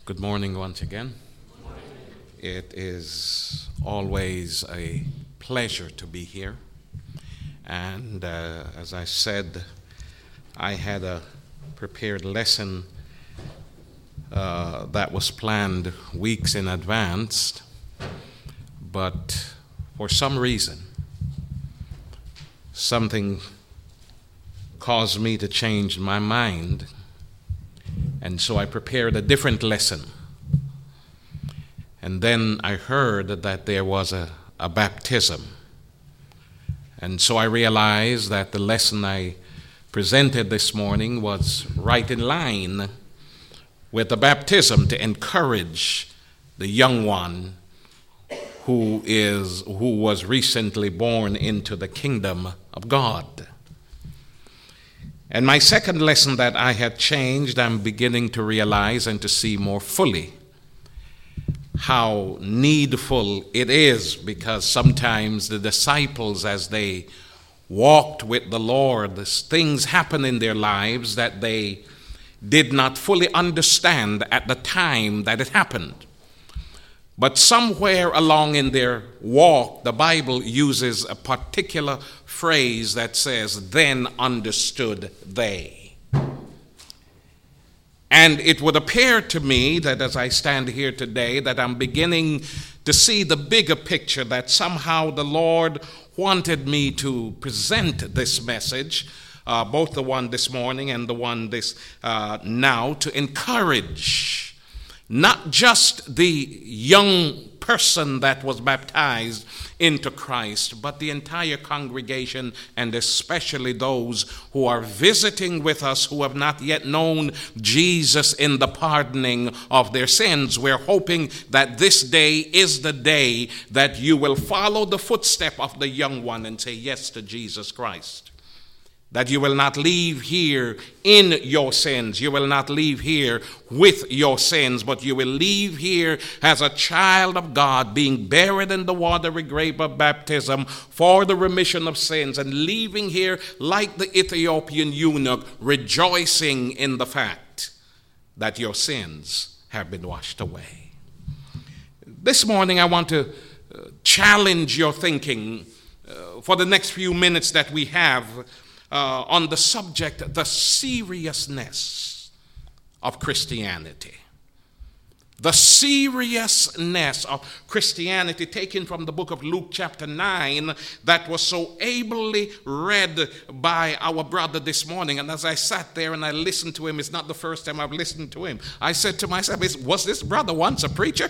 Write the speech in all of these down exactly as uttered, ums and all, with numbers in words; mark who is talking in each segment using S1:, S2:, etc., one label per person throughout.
S1: Good morning once again. It is always a pleasure to be here. And uh, as I said, I had a prepared lesson uh, that was planned weeks in advance, but for some reason, something caused me to change my mind. And so I prepared a different lesson. And then I heard that there was a, a baptism. And so I realized that the lesson I presented this morning was right in line with the baptism to encourage the young one who is who was recently born into the kingdom of God. And my second lesson that I had changed, I'm beginning to realize and to see more fully how needful it is, because sometimes the disciples, as they walked with the Lord, things happen in their lives that they did not fully understand at the time that it happened. But somewhere along in their walk, the Bible uses a particular phrase that says, "Then understood they." And it would appear to me that as I stand here today, that I'm beginning to see the bigger picture, that somehow the Lord wanted me to present this message, uh, both the one this morning and the one this uh, now, to encourage not just the young person that was baptized into Christ, but the entire congregation, and especially those who are visiting with us who have not yet known Jesus in the pardoning of their sins. We're hoping that this day is the day that you will follow the footstep of the young one and say yes to Jesus Christ. That you will not leave here in your sins. You will not leave here with your sins, but you will leave here as a child of God, being buried in the watery grave of baptism for the remission of sins, and leaving here like the Ethiopian eunuch, rejoicing in the fact that your sins have been washed away. This morning I want to challenge your thinking uh, for the next few minutes that we have Uh, on the subject, the seriousness of Christianity. The seriousness of Christianity, taken from the book of Luke chapter nine, that was so ably read by our brother this morning. And as I sat there and I listened to him, it's not the first time I've listened to him, I said to myself, was this brother once a preacher?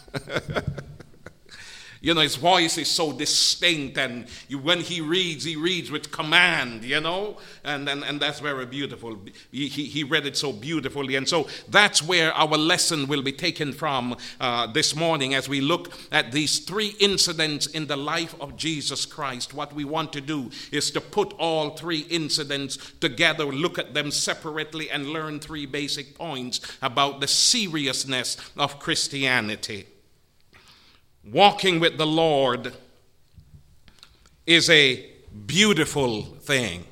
S1: You know, his voice is so distinct, and you, when he reads, he reads with command, you know, and, and, and that's very beautiful. He, he, he read it so beautifully, and so that's where our lesson will be taken from uh, this morning as we look at these three incidents in the life of Jesus Christ. What we want to do is to put all three incidents together, look at them separately, and learn three basic points about the seriousness of Christianity. Walking with the Lord is a beautiful thing.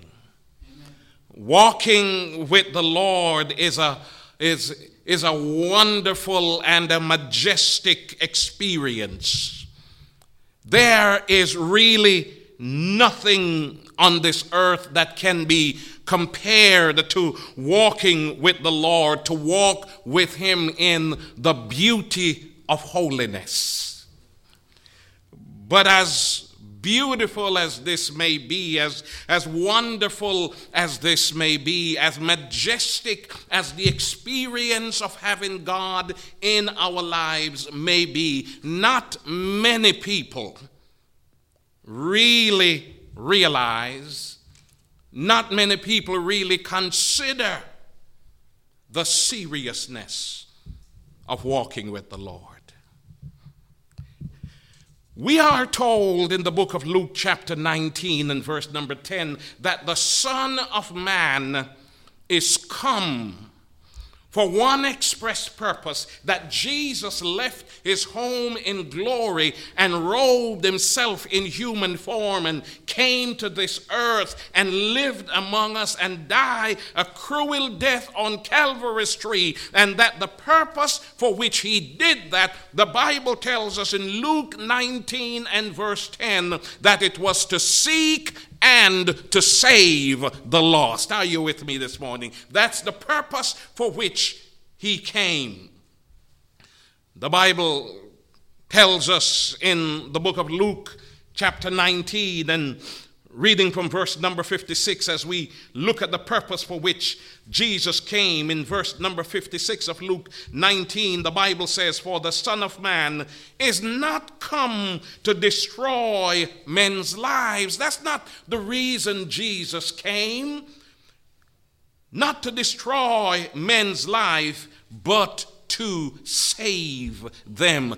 S1: Walking with the Lord is a is is a wonderful and a majestic experience. There is really nothing on this earth that can be compared to walking with the Lord, to walk with Him in the beauty of holiness. But as beautiful as this may be, as, as wonderful as this may be, as majestic as the experience of having God in our lives may be, not many people really realize, not many people really consider the seriousness of walking with the Lord. We are told in the book of Luke chapter nineteen and verse number ten that the Son of Man is come for one express purpose, that Jesus left his home in glory and robed himself in human form and came to this earth and lived among us and died a cruel death on Calvary's tree. And that the purpose for which he did that, the Bible tells us in Luke nineteen and verse ten, that it was to seek and to save the lost. Are you with me this morning? That's the purpose for which he came. The Bible tells us in the book of Luke, chapter nineteen, and reading from verse number fifty-six, as we look at the purpose for which Jesus came, in verse number fifty-six of Luke nineteen, the Bible says, "For the Son of Man is not come to destroy men's lives." That's not the reason Jesus came. Not to destroy men's life, but to save them.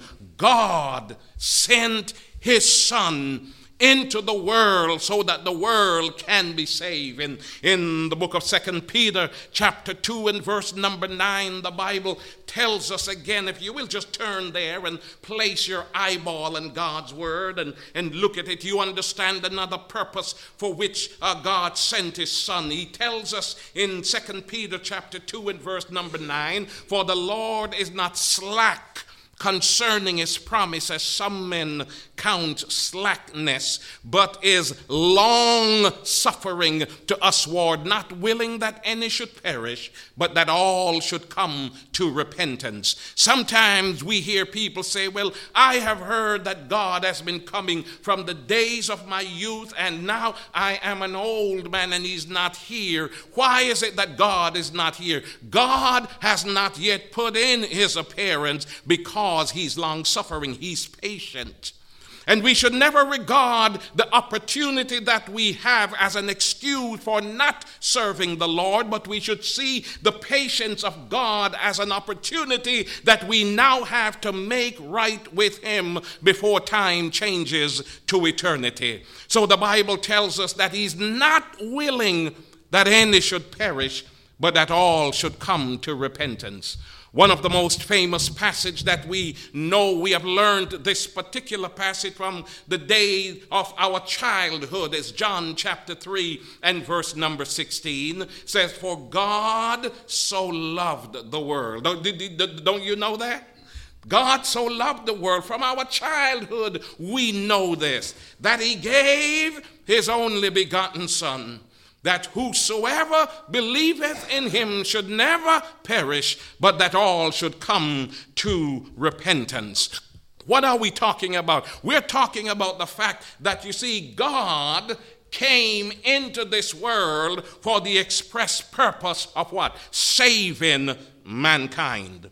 S1: God sent his Son into the world so that the world can be saved. In, in the book of Second Peter chapter two and verse number nine, the Bible tells us again, if you will just turn there and place your eyeball in God's word and, and look at it, you understand another purpose for which uh, God sent his Son. He tells us in Second Peter chapter two and verse number nine, "For the Lord is not slack concerning his promise, as some men count slackness, but is long suffering to usward, not willing that any should perish, but that all should come to repentance." Sometimes we hear people say, "Well, I have heard that God has been coming from the days of my youth, and now I am an old man and he's not here. Why is it that God is not here?" God has not yet put in his appearance because he's long-suffering, he's patient. And we should never regard the opportunity that we have as an excuse for not serving the Lord, but we should see the patience of God as an opportunity that we now have to make right with him before time changes to eternity. So the Bible tells us that he's not willing that any should perish, but that all should come to repentance. One of the most famous passages that we know, we have learned this particular passage from the day of our childhood, is John chapter three and verse number sixteen. Says, "For God so loved the world." Don't, don't you know that? God so loved the world. From our childhood we know this, that he gave his only begotten Son, that whosoever believeth in him should never perish, but that all should come to repentance. What are we talking about? We're talking about the fact that, you see, God came into this world for the express purpose of what? Saving mankind.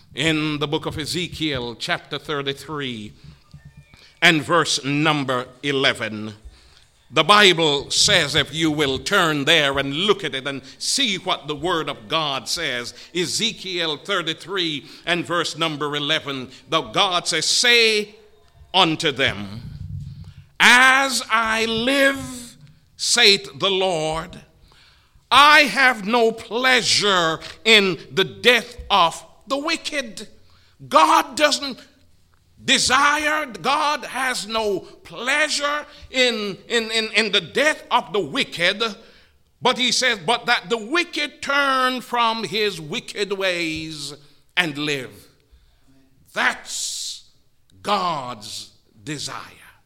S1: In the book of Ezekiel, chapter thirty-three, and verse number eleven, the Bible says, if you will turn there and look at it and see what the word of God says, Ezekiel thirty-three and verse number eleven, the God says, "Say unto them, as I live, saith the Lord, I have no pleasure in the death of the wicked." God doesn't desire, God has no pleasure in, in, in, in the death of the wicked, but he says, but that the wicked turn from his wicked ways and live. That's God's desire.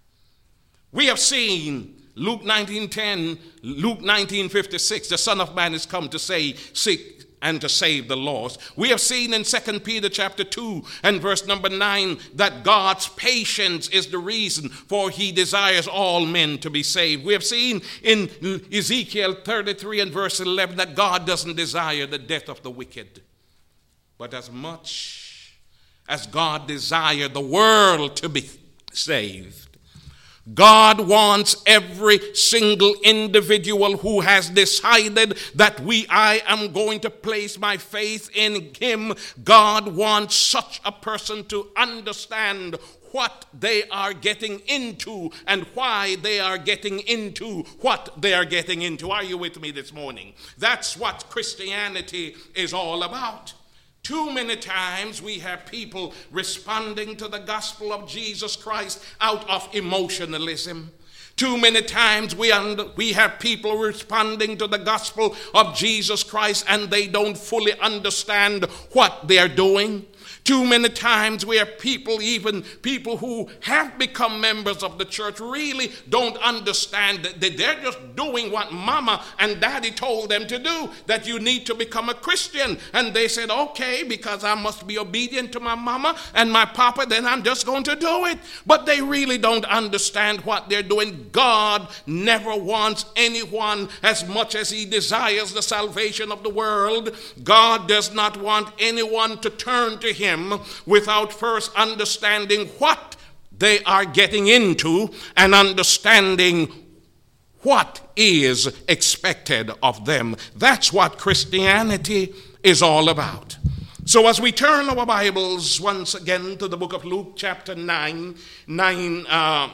S1: We have seen Luke nineteen ten, Luke nineteen fifty-six, the Son of Man is come to say, seek and to save the lost. We have seen in Second Peter chapter two and verse number nine that God's patience is the reason for he desires all men to be saved. We have seen in Ezekiel thirty-three and verse eleven that God doesn't desire the death of the wicked. But as much as God desired the world to be saved, God wants every single individual who has decided that we, I am going to place my faith in him. God wants such a person to understand what they are getting into and why they are getting into what they are getting into. Are you with me this morning? That's what Christianity is all about. Too many times we have people responding to the gospel of Jesus Christ out of emotionalism. Too many times we, under, we have people responding to the gospel of Jesus Christ and they don't fully understand what they are doing. Too many times we have people, even people who have become members of the church, really don't understand that they're just doing what mama and daddy told them to do, that you need to become a Christian. And they said, okay, because I must be obedient to my mama and my papa, then I'm just going to do it. But they really don't understand what they're doing. God never wants anyone as much as he desires the salvation of the world. God does not want anyone to turn to him without first understanding what they are getting into and understanding what is expected of them. That's what Christianity is all about. So as we turn our Bibles once again to the book of Luke chapter nine, nine, uh,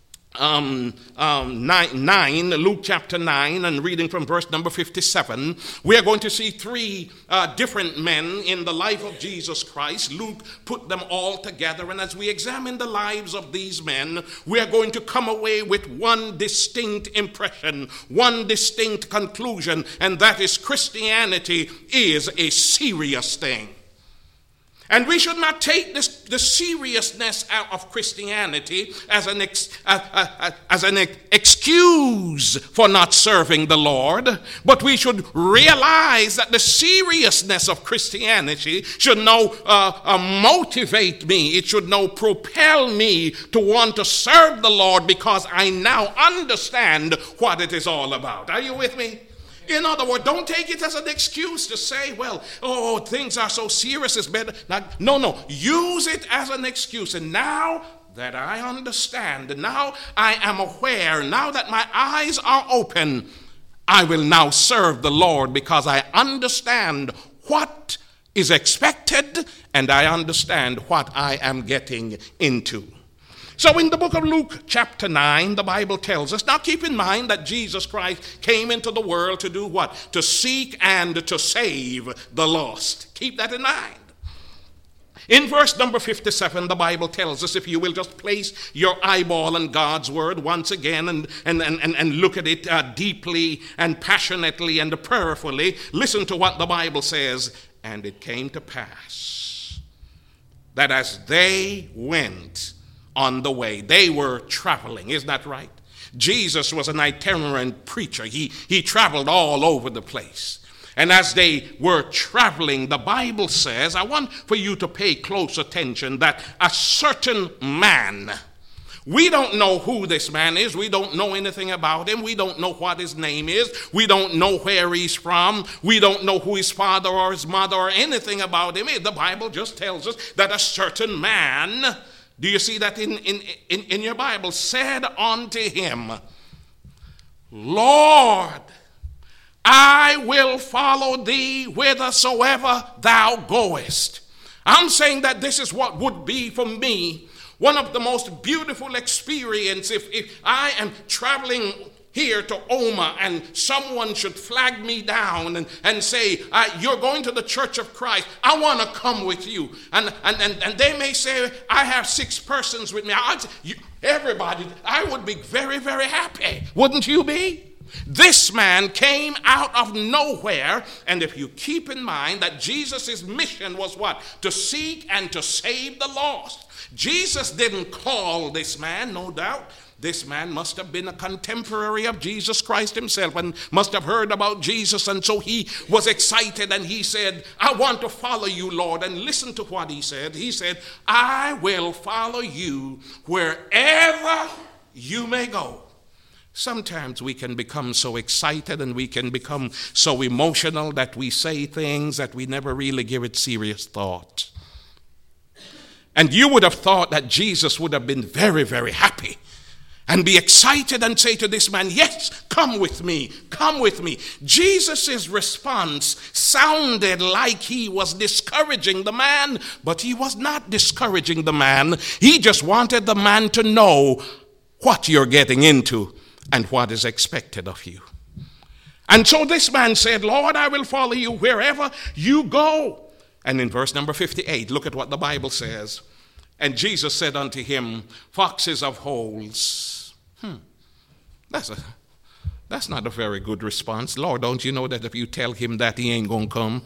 S1: Um, um, nine, nine, Luke chapter nine, and reading from verse number fifty-seven, we are going to see three uh, different men in the life of Jesus Christ. Luke put them all together, and as we examine the lives of these men, we are going to come away with one distinct impression, one distinct conclusion, and that is Christianity is a serious thing. And we should not take this, the seriousness out of Christianity as an, ex, uh, uh, uh, as an ex- excuse for not serving the Lord, but we should realize that the seriousness of Christianity should now uh, uh, motivate me. It should now propel me to want to serve the Lord because I now understand what it is all about. Are you with me? In other words, don't take it as an excuse to say, well, oh, things are so serious, it's better. Not, no, no. Use it as an excuse. And now that I understand, now I am aware, now that my eyes are open, I will now serve the Lord because I understand what is expected and I understand what I am getting into. So in the book of Luke chapter nine, the Bible tells us, now keep in mind that Jesus Christ came into the world to do what? To seek and to save the lost. Keep that in mind. In verse number fifty-seven, the Bible tells us, if you will just place your eyeball on God's word once again and, and, and, and look at it uh, deeply and passionately and prayerfully, listen to what the Bible says. And it came to pass that as they went on the way, they were traveling, isn't that right? Jesus was an itinerant preacher. He, he traveled all over the place. And as they were traveling, the Bible says, I want for you to pay close attention, that a certain man, we don't know who this man is. We don't know anything about him. We don't know what his name is. We don't know where he's from. We don't know who his father or his mother or anything about him is. The Bible just tells us that a certain man, do you see that in, in, in, in your Bible, said unto him, Lord, I will follow thee whithersoever thou goest. I'm saying that this is what would be for me one of the most beautiful experiences if, if I am traveling here to Oma and someone should flag me down and, and say, uh, you're going to the Church of Christ. I want to come with you. And, and, and, and they may say, I have six persons with me. I'd, you, everybody, I would be very, very happy. Wouldn't you be? This man came out of nowhere, and if you keep in mind that Jesus' mission was what? To seek and to save the lost. Jesus didn't call this man, no doubt. This man must have been a contemporary of Jesus Christ himself and must have heard about Jesus, and so he was excited and he said, I want to follow you, Lord. And listen to what he said. He said, I will follow you wherever you may go. Sometimes we can become so excited and we can become so emotional that we say things that we never really give it serious thought. And you would have thought that Jesus would have been very, very happy and be excited and say to this man, yes, come with me, come with me. Jesus' response sounded like he was discouraging the man, but he was not discouraging the man. He just wanted the man to know what you're getting into and what is expected of you. And so this man said, Lord, I will follow you wherever you go. And in verse number fifty-eight, look at what the Bible says. And Jesus said unto him, foxes have holes. Hmm. That's a that's not a very good response. Lord, don't you know that if you tell him that, he ain't gonna come?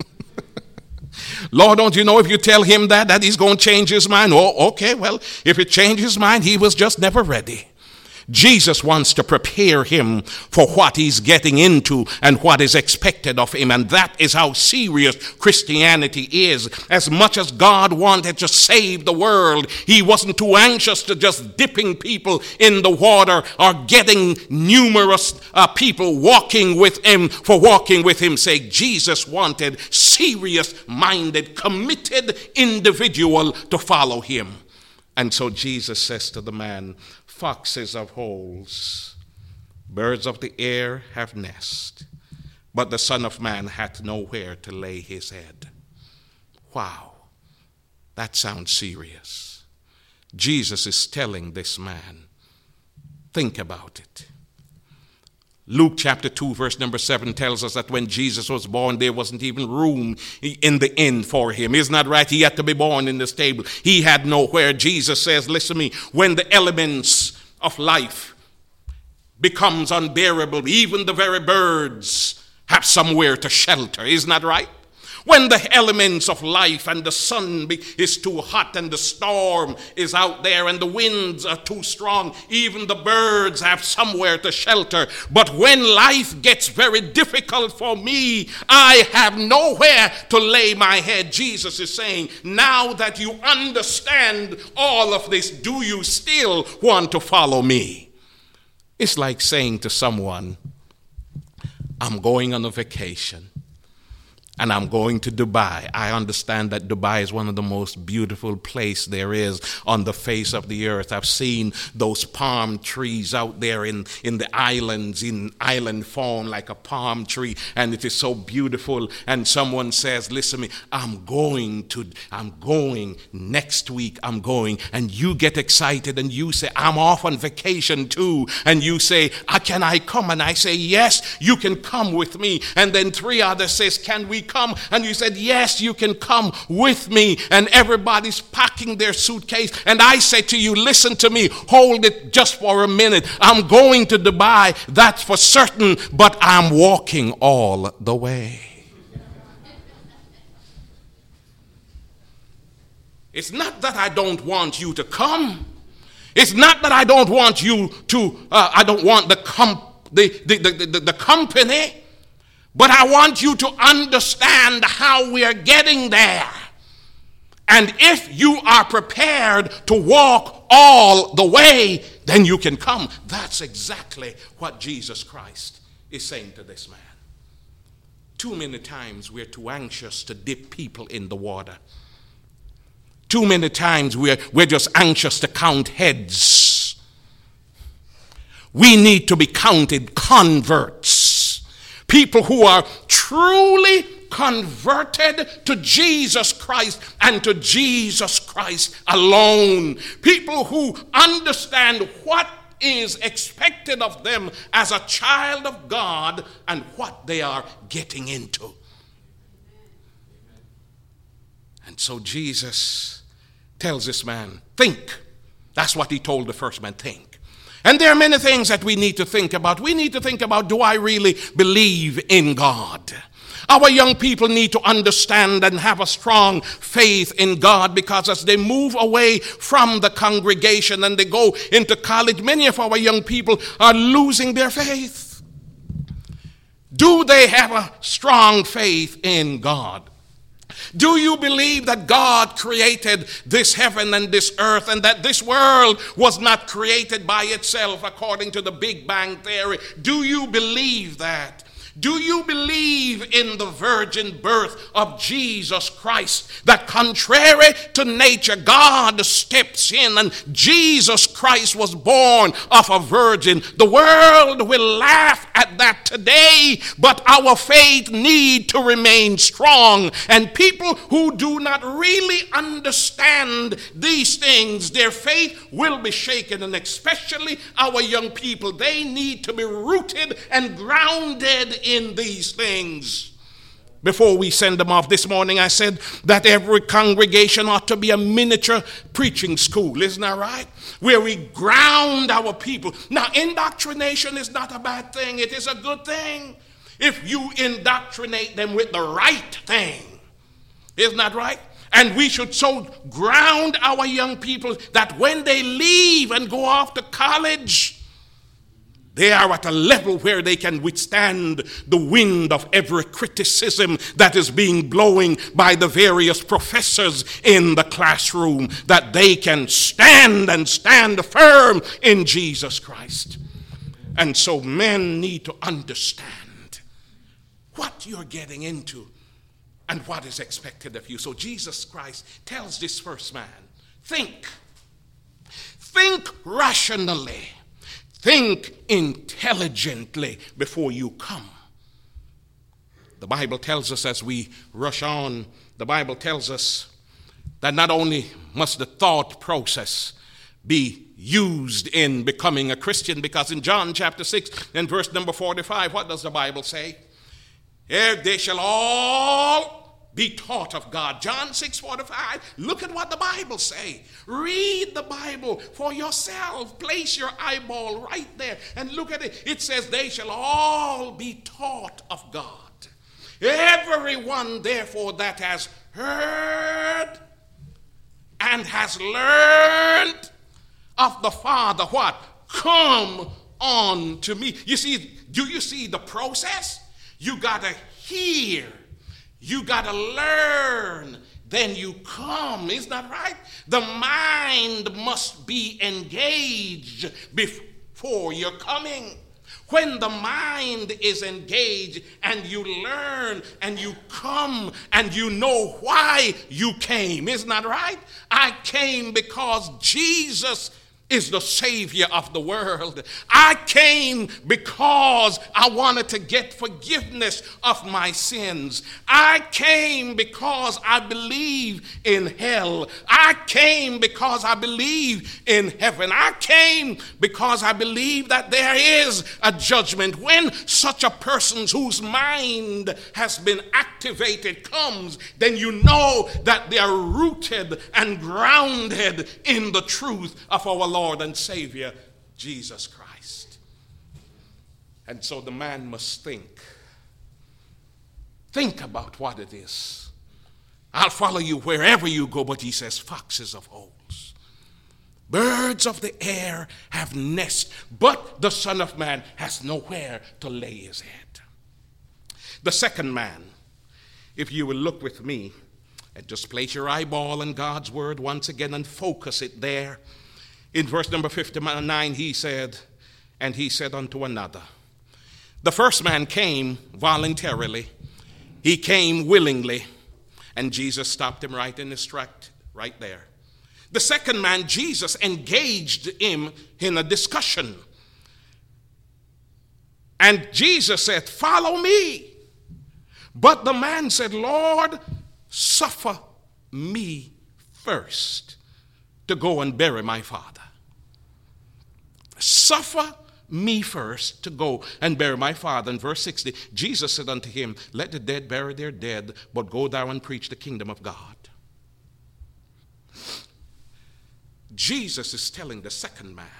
S1: Lord, don't you know if you tell him that, that he's going to change his mind? Oh, okay, well, if it changed his mind, he was just never ready. Jesus wants to prepare him for what he's getting into and what is expected of him. And that is how serious Christianity is. As much as God wanted to save the world, he wasn't too anxious to just dipping people in the water or getting numerous uh, people walking with him for walking with him sake. Jesus wanted serious-minded, committed individual to follow him. And so Jesus says to the man, foxes have holes, birds of the air have nests, but the Son of Man hath nowhere to lay his head. Wow, that sounds serious. Jesus is telling this man, think about it. Luke chapter two, verse number seven tells us that when Jesus was born, there wasn't even room in the inn for him. Isn't that right? He had to be born in the stable. He had nowhere. Jesus says, listen to me, when the elements of life becomes unbearable, even the very birds have somewhere to shelter. Isn't that right? When the elements of life and the sun be, is too hot and the storm is out there and the winds are too strong, even the birds have somewhere to shelter. But when life gets very difficult for me, I have nowhere to lay my head. Jesus is saying, now that you understand all of this, do you still want to follow me? It's like saying to someone, I'm going on a vacation. And I'm going to Dubai. I understand that Dubai is one of the most beautiful places there is on the face of the earth. I've seen those palm trees out there in, in the islands, in island form like a palm tree. And it is so beautiful. And someone says, listen to me, I'm going to, I'm going next week, I'm going. And you get excited and you say, I'm off on vacation too. And you say, ah, can I come? And I say, yes, you can come with me. And then three others says, can we come? And you said, yes, you can come with me. And everybody's packing their suitcase. And I say to you, listen to me, hold it just for a minute. I'm going to Dubai, that's for certain, but I'm walking all the way. It's not that I don't want you to come. It's not that I don't want you to, uh, I don't want the, com- the, the, the, the, the company. But I want you to understand how we are getting there. And if you are prepared to walk all the way, then you can come. That's exactly what Jesus Christ is saying to this man. Too many times we're too anxious to dip people in the water. Too many times we're, we're just anxious to count heads. We need to be counted converts. People who are truly converted to Jesus Christ and to Jesus Christ alone. People who understand what is expected of them as a child of God and what they are getting into. And so Jesus tells this man, think. That's what he told the first man, think. And there are many things that we need to think about. We need to think about, do I really believe in God? Our young people need to understand and have a strong faith in God, because as they move away from the congregation and they go into college, many of our young people are losing their faith. Do they have a strong faith in God? Do you believe that God created this heaven and this earth, and that this world was not created by itself according to the Big Bang Theory? Do you believe that? Do you believe in the virgin birth of Jesus Christ? That contrary to nature, God steps in and Jesus Christ was born of a virgin. The world will laugh at that today, but our faith need to remain strong. And people who do not really understand these things, their faith will be shaken. And especially our young people, they need to be rooted and grounded in these things. Before we send them off this morning, I said that every congregation ought to be a miniature preaching school. Isn't that right? Where we ground our people. Now, indoctrination is not a bad thing. It is a good thing if you indoctrinate them with the right thing. Isn't that right? And we should so ground our young people that when they leave and go off to college, they are at a level where they can withstand the wind of every criticism that is being blown by the various professors in the classroom, that they can stand and stand firm in Jesus Christ. And so men need to understand what you're getting into and what is expected of you. So Jesus Christ tells this first man, think. Think rationally. Think intelligently before you come. The Bible tells us as we rush on, the Bible tells us that not only must the thought process be used in becoming a Christian, because in John chapter six and verse number forty-five, what does the Bible say? If they shall all be taught of God. John six forty-five. Look at what the Bible say. Read the Bible for yourself. Place your eyeball right there and look at it. It says they shall all be taught of God. Everyone therefore that has heard and has learned of the Father, what? Come on to me. You see, do you see the process? You got to hear. You got to learn, then you come. Isn't that right? The mind must be engaged before you're coming. When the mind is engaged and you learn and you come and you know why you came. Isn't that right? I came because Jesus is the Savior of the world. I came because I wanted to get forgiveness of my sins. I came because I believe in hell. I came because I believe in heaven. I came because I believe that there is a judgment. When such a person whose mind has been activated comes, then you know that they are rooted and grounded in the truth of our Lord and Savior, Jesus Christ. And so the man must think. Think about what it is. I'll follow you wherever you go, but he says, foxes of holes. Birds of the air have nests, but the Son of Man has nowhere to lay his head. The second man, if you will look with me, and just place your eyeball on God's word once again and focus it there. In verse number fifty-nine, he said, and he said unto another. The first man came voluntarily. He came willingly. And Jesus stopped him right in his track, right there. The second man, Jesus engaged him in a discussion. And Jesus said, follow me. But the man said, Lord, suffer me first to go and bury my father. Suffer me first to go and bury my father. In verse sixty, Jesus said unto him, let the dead bury their dead, but go thou and preach the kingdom of God. Jesus is telling the second man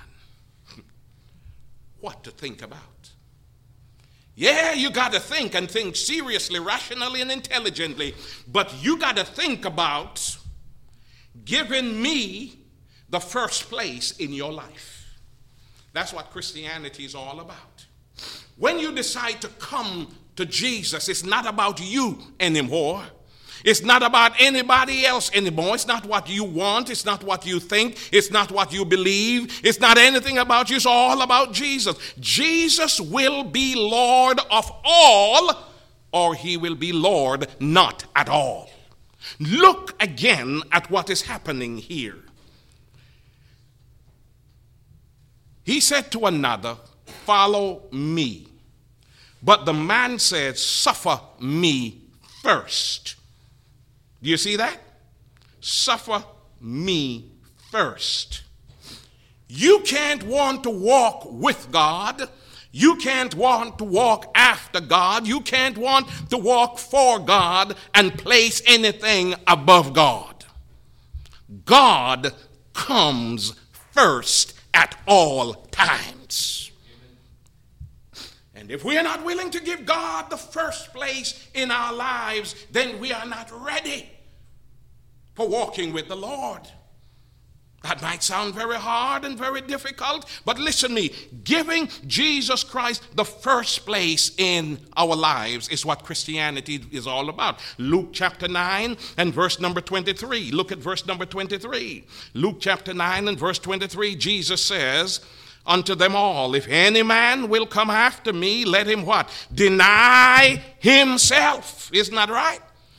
S1: what to think about. Yeah, you got to think and think seriously, rationally, and intelligently, but you got to think about giving me the first place in your life. That's what Christianity is all about. When you decide to come to Jesus, it's not about you anymore. It's not about anybody else anymore. It's not what you want. It's not what you think. It's not what you believe. It's not anything about you. It's all about Jesus. Jesus will be Lord of all, or he will be Lord not at all. Look again at what is happening here. He said to another, follow me. But the man said, suffer me first. Do you see that? Suffer me first. You can't want to walk with God. You can't want to walk after God. You can't want to walk for God and place anything above God. God comes first at all times. And if we are not willing to give God the first place in our lives, then we are not ready for walking with the Lord. That might sound very hard and very difficult, but listen to me. Giving Jesus Christ the first place in our lives is what Christianity is all about. Luke chapter nine and verse number twenty-three. Look at verse number twenty-three. Luke chapter nine and verse twenty-three, Jesus says unto them all, if any man will come after me, let him what? Deny himself. Isn't that right?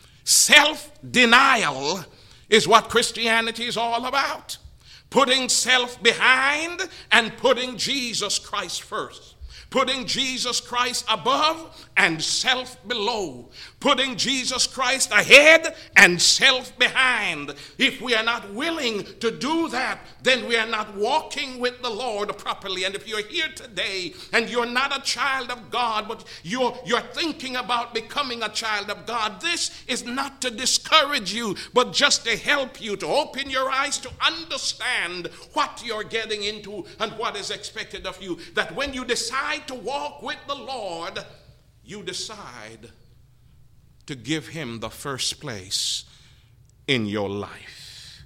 S1: Self-denial is what Christianity is all about. Putting self behind and putting Jesus Christ first. Putting Jesus Christ above and self below. Putting Jesus Christ ahead and self behind. If we are not willing to do that, then we are not walking with the Lord properly. And if you're here today and you're not a child of God, but you're, you're thinking about becoming a child of God, this is not to discourage you, but just to help you, to open your eyes to understand what you're getting into and what is expected of you. That when you decide to walk with the Lord, you decide to give him the first place in your life.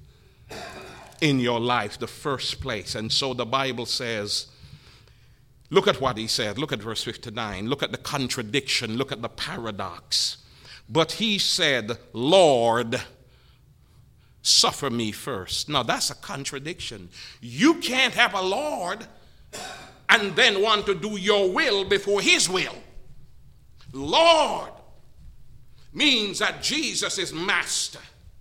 S1: In your life, the first place. And so the Bible says, look at what he said. Look at verse fifty-nine. Look at the contradiction. Look at the paradox. But he said, Lord, suffer me first. Now that's a contradiction. You can't have a Lord and then want to do your will before his will. Lord means that Jesus is master.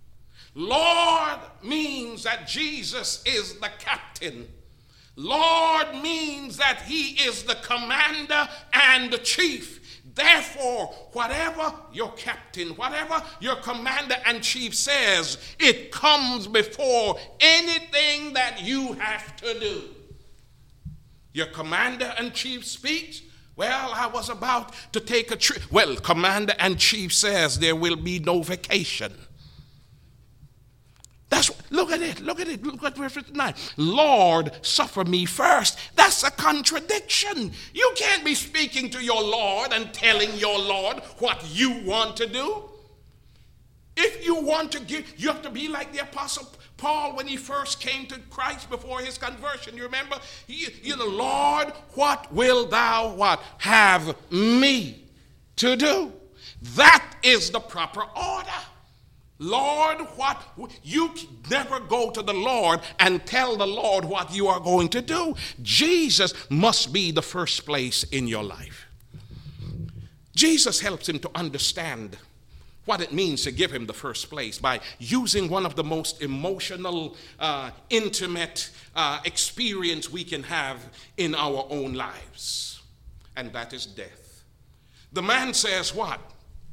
S1: Lord means that Jesus is the captain. Lord means that he is the commander and the chief. Therefore, whatever your captain, whatever your commander and chief says, it comes before anything that you have to do. Your commander and chief speaks, well, I was about to take a trip. Well, commander and chief says there will be no vacation. That's look at it, look at it, look at verse fifty-nine. Lord, suffer me first. That's a contradiction. You can't be speaking to your Lord and telling your Lord what you want to do. If you want to give, you have to be like the Apostle Paul when he first came to Christ before his conversion. You remember? He, you know, Lord, what will thou what have me to do? That is the proper order. Lord, what you never go to the Lord and tell the Lord what you are going to do. Jesus must be the first place in your life. Jesus helps him to understand what it means to give him the first place by using one of the most emotional, uh, intimate uh, experience we can have in our own lives, and that is death. The man says what?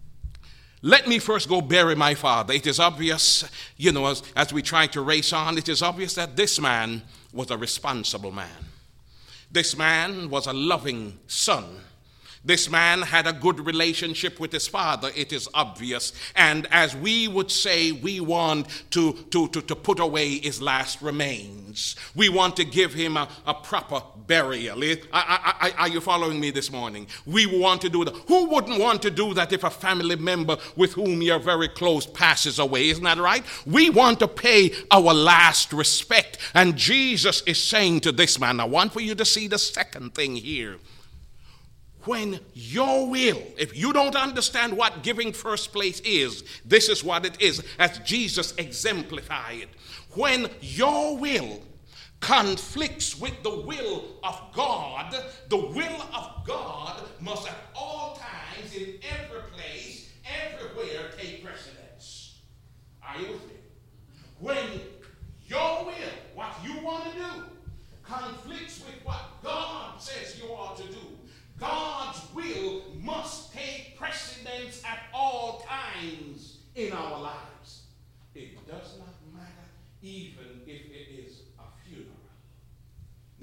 S1: Let me first go bury my father. It is obvious, you know, as, as we try to race on, it is obvious that this man was a responsible man. This man was a loving son. This man had a good relationship with his father, it is obvious. And as we would say, we want to, to, to, to put away his last remains. We want to give him a, a proper burial. I, I, I, are you following me this morning? We want to do that. Who wouldn't want to do that if a family member with whom you're very close passes away? Isn't that right? We want to pay our last respect. And Jesus is saying to this man, I want for you to see the second thing here. When your will, if you don't understand what giving first place is, this is what it is, as Jesus exemplified it. When your will conflicts with the will of God, the will of God must at all times, in every place, everywhere, take precedence. Are you with me? When your will, what you want to do, conflicts with what God says you ought to do, God's will must take precedence at all times in our lives. It does not matter even if it is a funeral.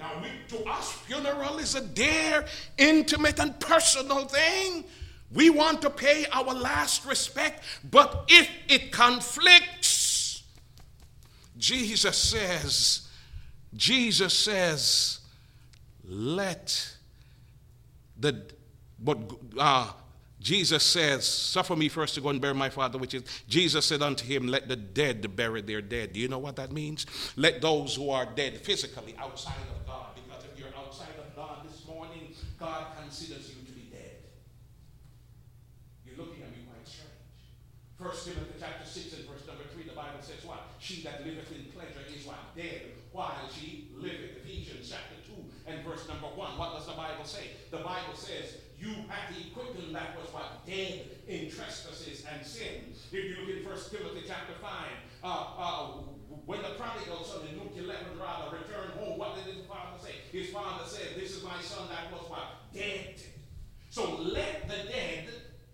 S1: Now, we, to us, funeral is a dear, intimate, and personal thing. We want to pay our last respect, but if it conflicts, Jesus says, Jesus says, let the, but uh, Jesus says, suffer me first to go and bury my father, which is, Jesus said unto him, let the dead bury their dead. Do you know what that means? Let those who are dead physically outside of God, because if you're outside of God this morning, God considers you to be dead. You're looking at me quite strange. First Timothy chapter six and verse number three, the Bible says what? She that liveth in pleasure is what? Dead while she liveth. Ephesians chapter two and verse number one. What does the Bible say? The Bible says, you had the equipment that was what? Dead in trespasses and sin. If you look in First Timothy chapter five, uh, uh, when the prodigal son in Luke eleven rather returned home, what did his father say? His father said, this is my son that was what? Dead. So let the dead,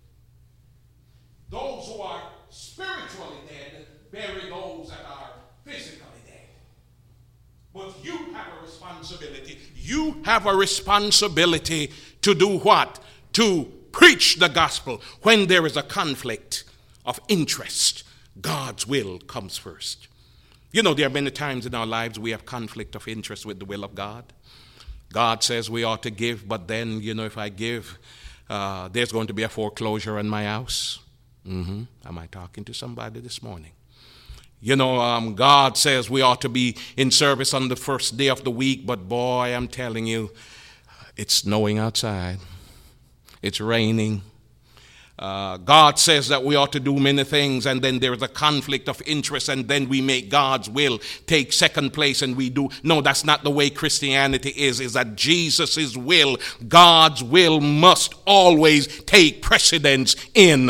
S1: those who are spiritually dead, bury those that are physically dead. But you have a responsibility. You have a responsibility to do what? To preach the gospel. When there is a conflict of interest, God's will comes first. You know, there are many times in our lives we have conflict of interest with the will of God. God says we ought to give, but then, you know, if I give, uh, there's going to be a foreclosure on my house. Mm-hmm. Am I talking to somebody this morning? You know, um, God says we ought to be in service on the first day of the week, but boy, I'm telling you, it's snowing outside. It's raining. Uh, God says that we ought to do many things, and then there is a conflict of interest, and then we make God's will take second place, and we do. No, that's not the way Christianity is, is that Jesus' will, God's will must always take precedence in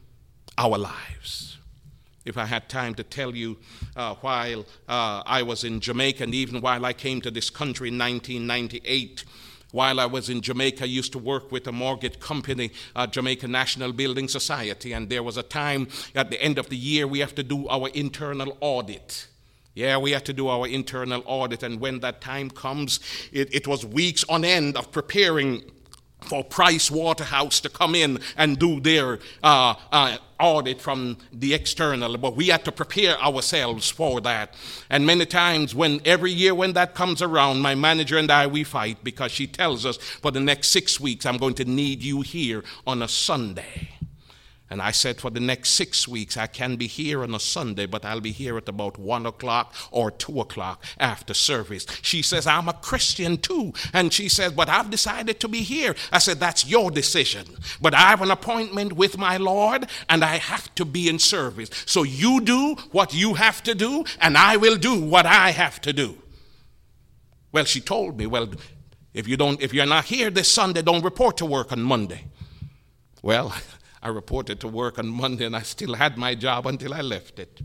S1: our lives. If I had time to tell you, uh, while uh, I was in Jamaica, and even while I came to this country in nineteen ninety-eight, while I was in Jamaica, I used to work with a mortgage company, uh, Jamaica National Building Society, and there was a time at the end of the year we have to do our internal audit. Yeah, we had to do our internal audit, and when that time comes, it, it was weeks on end of preparing for Price Waterhouse to come in and do their uh, uh, audit from the external, but we had to prepare ourselves for that. And many times, when every year when that comes around, my manager and I, we fight because she tells us, for the next six weeks, I'm going to need you here on a Sunday. And I said, for the next six weeks, I can be here on a Sunday, but I'll be here at about one o'clock or two o'clock after service. She says, I'm a Christian too. And she says, but I've decided to be here. I said, that's your decision. But I have an appointment with my Lord, and I have to be in service. So you do what you have to do, and I will do what I have to do. Well, she told me, well, if you don't, if you're not here this Sunday, don't report to work on Monday. Well, I reported to work on Monday, and I still had my job until I left it.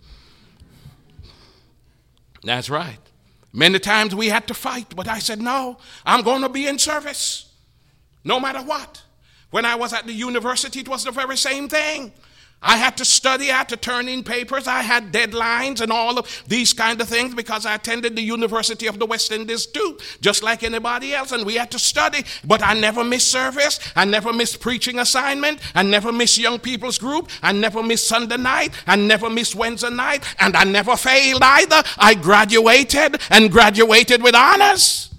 S1: That's right. Many times we had to fight, but I said, no, I'm going to be in service, no matter what. When I was at the university, it was the very same thing. I had to study, I had to turn in papers, I had deadlines and all of these kind of things because I attended the University of the West Indies too, just like anybody else, and we had to study. But I never missed service, I never missed preaching assignment, I never missed young people's group, I never missed Sunday night, I never missed Wednesday night, and I never failed either. I graduated and graduated with honors.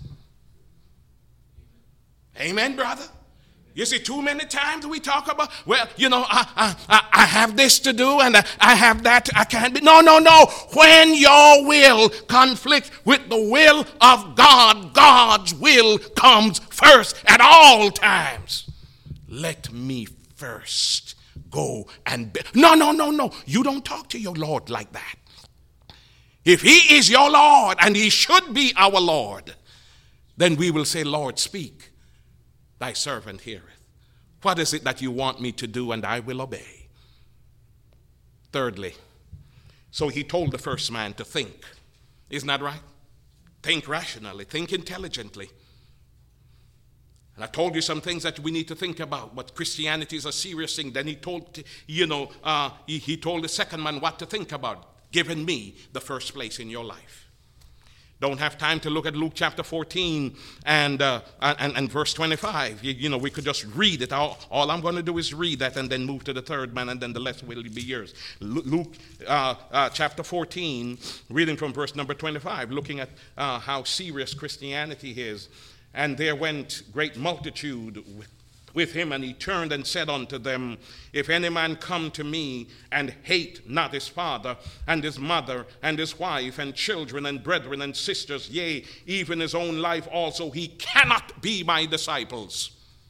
S1: Amen, brother. You see, too many times we talk about, well, you know, I, I, I have this to do and I, I have that, I can't be. No, no, no. When your will conflicts with the will of God, God's will comes first at all times. Let me first go and be. No, no, no, no. You don't talk to your Lord like that. If he is your Lord, and he should be our Lord, then we will say, Lord, speak. Thy servant heareth. What is it that you want me to do, and I will obey? Thirdly, so he told the first man to think. Isn't that right? Think rationally, think intelligently. And I told you some things that we need to think about, but Christianity is a serious thing. Then he told, you know, uh, he, he told the second man what to think about, giving me the first place in your life. Don't have time to look at Luke chapter fourteen and uh, and, and verse twenty-five. You, you know, we could just read it. All, all I'm going to do is read that and then move to the third man, and then the rest will be yours. Luke uh, uh, chapter fourteen, reading from verse number twenty-five, looking at uh, how serious Christianity is. And there went great multitude with with him, and he turned and said unto them, if any man come to me and hate not his father and his mother and his wife and children and brethren and sisters, yea, even his own life also, he cannot be my disciples.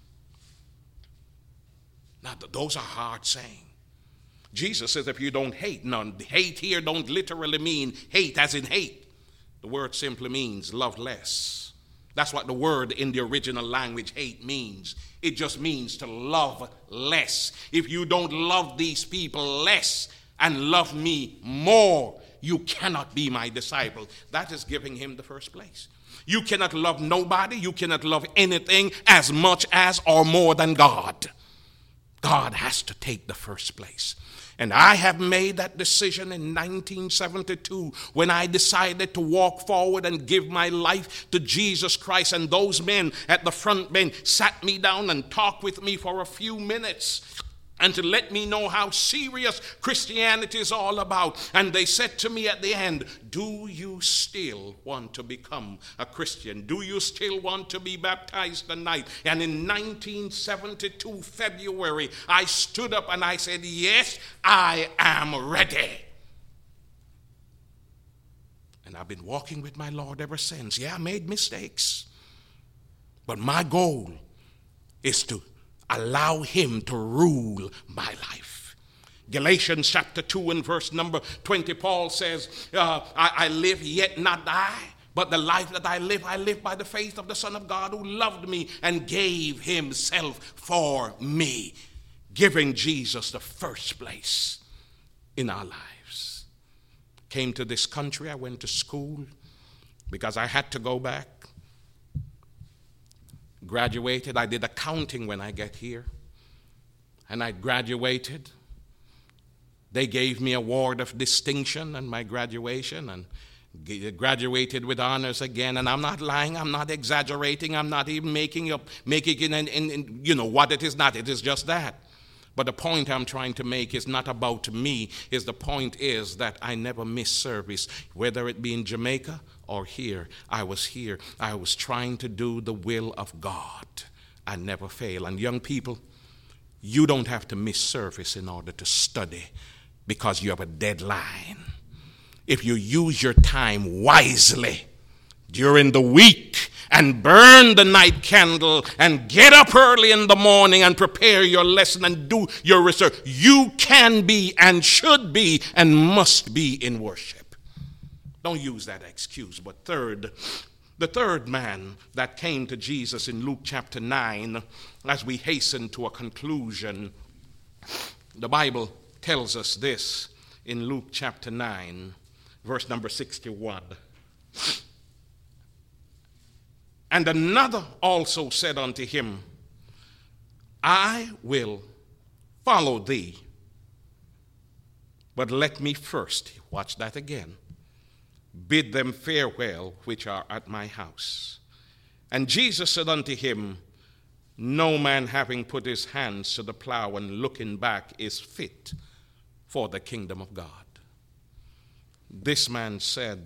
S1: Now, those are hard saying. Jesus says if you don't hate, none. Hate here don't literally mean hate as in hate. The word simply means love less. That's what the word in the original language, hate, means. It just means to love less. If you don't love these people less and love me more, you cannot be my disciple. That is giving him the first place. You cannot love nobody. You cannot love anything as much as or more than God. God has to take the first place. And I have made that decision in nineteen seventy-two when I decided to walk forward and give my life to Jesus Christ. And those men at the front bench sat me down and talked with me for a few minutes and to let me know how serious Christianity is all about. And they said to me at the end, do you still want to become a Christian? Do you still want to be baptized tonight? And in nineteen seventy-two, February, I stood up and I said, yes, I am ready. And I've been walking with my Lord ever since. Yeah, I made mistakes. But my goal is to allow him to rule my life. Galatians chapter two and verse number twenty, Paul says, uh, I, I live yet not I, but the life that I live, I live by the faith of the Son of God who loved me and gave himself for me. Giving Jesus the first place in our lives. Came to this country, I went to school because I had to go back. Graduated. I did accounting when I get here. And I graduated. They gave me a award of distinction on my graduation and graduated with honors again. And I'm not lying. I'm not exaggerating. I'm not even making up, making it in, in, in, you know, what it is not. It is just that. But the point I'm trying to make is not about me. Is the point is that I never miss service, whether it be in Jamaica or here. I was here. I was trying to do the will of God. I never fail. And young people, you don't have to miss service in order to study because you have a deadline. If you use your time wisely during the week and burn the night candle and get up early in the morning and prepare your lesson and do your research, you can be and should be and must be in worship. Don't use that excuse. But third, the third man that came to Jesus in Luke chapter nine, as we hasten to a conclusion, the Bible tells us this in Luke chapter nine, verse number sixty-one. And another also said unto him, I will follow thee, but let me first, watch that again, bid them farewell which are at my house. And Jesus said unto him, no man having put his hands to the plow and looking back is fit for the kingdom of God. This man said,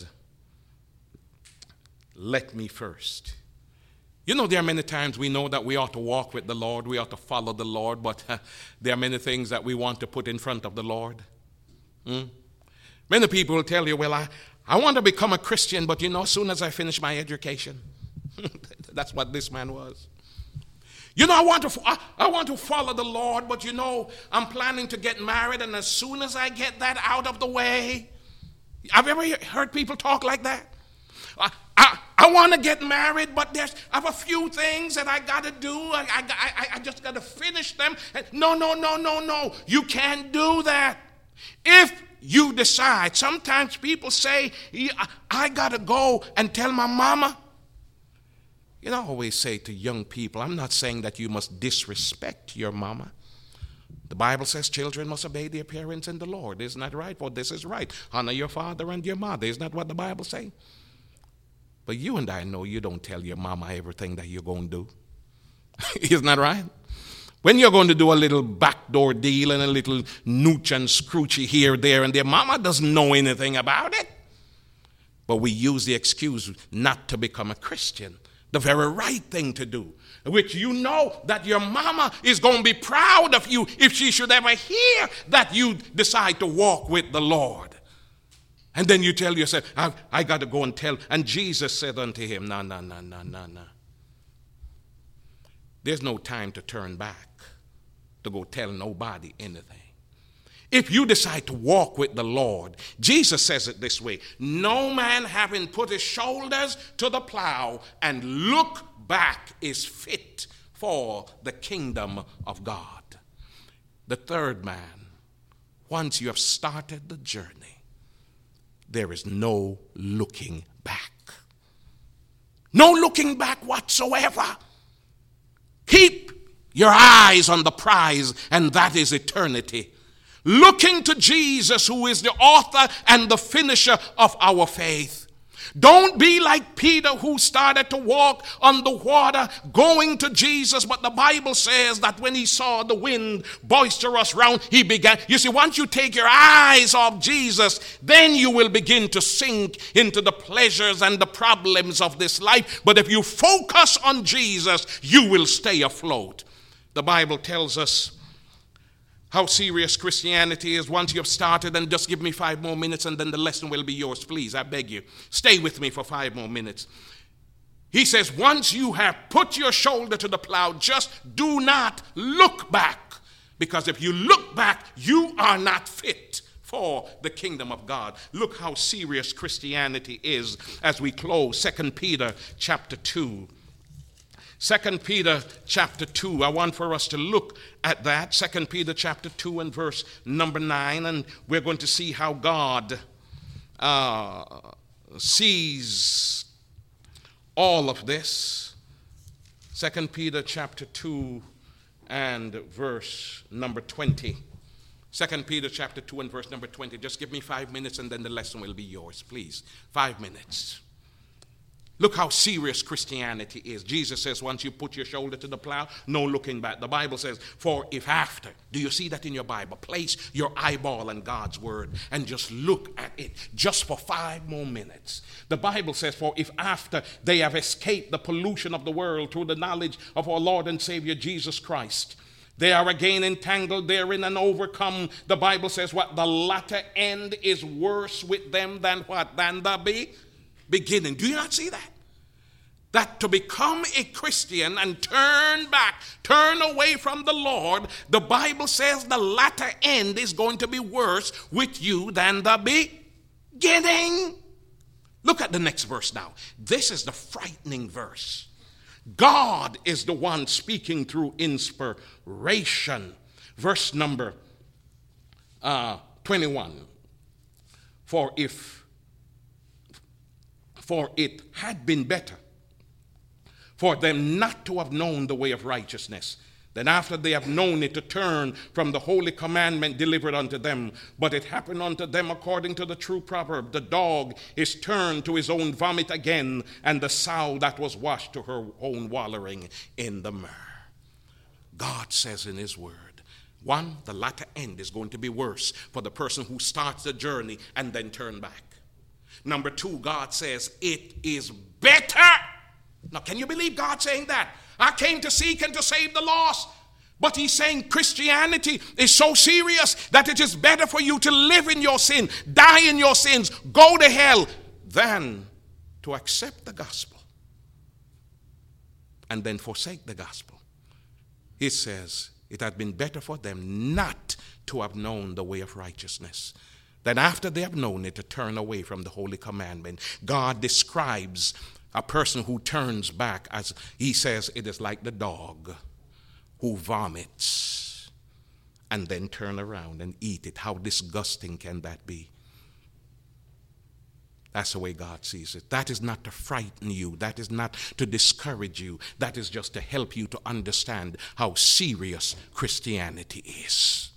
S1: let me first. You know, there are many times we know that we ought to walk with the Lord, we ought to follow the Lord, but uh, there are many things that we want to put in front of the Lord. Hmm? Many people will tell you, well, I, I want to become a Christian, but you know, as soon as I finish my education. That's what this man was. You know, I want to I, I want to follow the Lord, but you know, I'm planning to get married, and as soon as I get that out of the way. Have you ever heard people talk like that? I, I, I want to get married, but there's I have a few things that I got to do. I, I, I, I just got to finish them. No, no, no, no, no. You can't do that. If you decide, sometimes people say, I, I got to go and tell my mama. You know, I always say to young people, I'm not saying that you must disrespect your mama. The Bible says children must obey their parents in the Lord. Isn't that right? Well, this is right. Honor your father and your mother. Isn't that what the Bible says? But you and I know you don't tell your mama everything that you're going to do. Isn't that right? When you're going to do a little backdoor deal and a little nooch and scroochy here, there, and there, mama doesn't know anything about it. But we use the excuse not to become a Christian, the very right thing to do, which you know that your mama is going to be proud of you if she should ever hear that you decide to walk with the Lord. And then you tell yourself, I, I got to go and tell. And Jesus said unto him, no, no, no, no, no, no. There's no time to turn back, to go tell nobody anything. If you decide to walk with the Lord, Jesus says it this way, no man having put his shoulders to the plow and look back is fit for the kingdom of God. The third man, once you have started the journey, there is no looking back. No looking back whatsoever. Keep your eyes on the prize, and that is eternity. Looking to Jesus, who is the author and the finisher of our faith. Don't be like Peter, who started to walk on the water going to Jesus, but the Bible says that when he saw the wind boisterous round, he began. You see, once you take your eyes off Jesus, then you will begin to sink into the pleasures and the problems of this life. But if you focus on Jesus, you will stay afloat. The Bible tells us how serious Christianity is once you have started. And just give me five more minutes and then the lesson will be yours. Please, I beg you. Stay with me for five more minutes. He says, once you have put your shoulder to the plow, just do not look back. Because if you look back, you are not fit for the kingdom of God. Look how serious Christianity is as we close. Second Peter chapter two. Second Peter chapter two, I want for us to look at that. Second Peter chapter two and verse number nine, and we're going to see how God uh, sees all of this. Second Peter chapter two and verse number twenty. Second Peter chapter two and verse number twenty. Just give me five minutes and then the lesson will be yours, please. Five minutes. Look how serious Christianity is. Jesus says, once you put your shoulder to the plow, no looking back. The Bible says, for if after, do you see that in your Bible? Place your eyeball on God's word and just look at it just for five more minutes. The Bible says, for if after they have escaped the pollution of the world through the knowledge of our Lord and Savior Jesus Christ, they are again entangled therein and overcome. The Bible says what? The latter end is worse with them than what? Than the be- beginning. Do you not see that? That to become a Christian and turn back, turn away from the Lord, the Bible says the latter end is going to be worse with you than the beginning. Look at the next verse now. This is the frightening verse. God is the one speaking through inspiration. Verse number uh, twenty-one. For if For it had been better for them not to have known the way of righteousness, than after they have known it to turn from the holy commandment delivered unto them. But it happened unto them according to the true proverb, the dog is turned to his own vomit again, and the sow that was washed to her own wallowing in the mire. God says in his word, one, the latter end is going to be worse for the person who starts the journey and then turn back. Number two, God says it is better. Now, can you believe God saying that? I came to seek and to save the lost. But he's saying Christianity is so serious that it is better for you to live in your sin, die in your sins, go to hell, than to accept the gospel and then forsake the gospel. He says it had been better for them not to have known the way of righteousness, then after they have known it, to turn away from the holy commandment. God describes a person who turns back as, he says, it is like the dog who vomits and then turn around and eat it. How disgusting can that be? That's the way God sees it. That is not to frighten you. That is not to discourage you. That is just to help you to understand how serious Christianity is.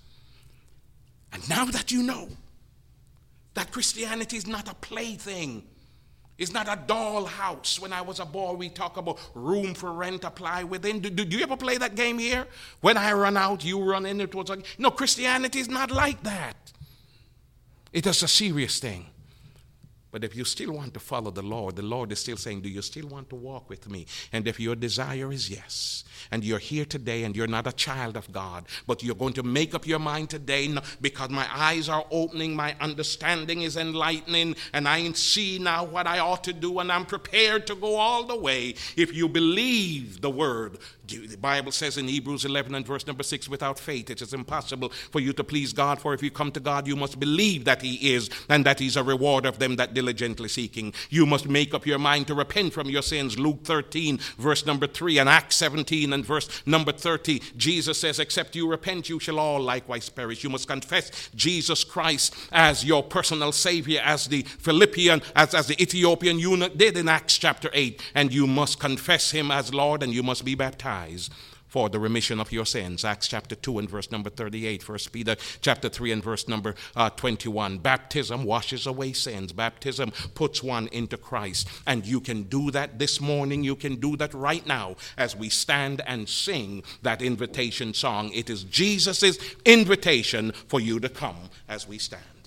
S1: And now that you know that Christianity is not a plaything, It's not a doll house. When I was a boy, we talk about room for rent, apply within. Do, do, do you ever play that game here? When I run out, you run in. It was like, no, Christianity is not like that. It is a serious thing. But if you still want to follow the Lord, the Lord is still saying, do you still want to walk with me? And if your desire is yes, and you're here today and you're not a child of God, but you're going to make up your mind today because my eyes are opening, my understanding is enlightening, and I see now what I ought to do, and I'm prepared to go all the way. If you believe the word, the Bible says in Hebrews eleven and verse number six, without faith it is impossible for you to please God, for if you come to God, you must believe that he is, and that he's a rewarder of them that diligently seeking. You must make up your mind to repent from your sins. Luke thirteen verse number three, and Acts seventeen and verse number thirty, Jesus says, except you repent, you shall all likewise perish. You must confess Jesus Christ as your personal Savior, as the Philippian, as, as the Ethiopian eunuch did in Acts chapter eight, and you must confess him as Lord, and you must be baptized for the remission of your sins. Acts chapter two and verse number thirty-eight. First Peter chapter three and verse number uh, twenty-one. Baptism washes away sins. Baptism puts one into Christ. And you can do that this morning. You can do that right now as we stand and sing that invitation song. It is Jesus' invitation for you to come as we stand.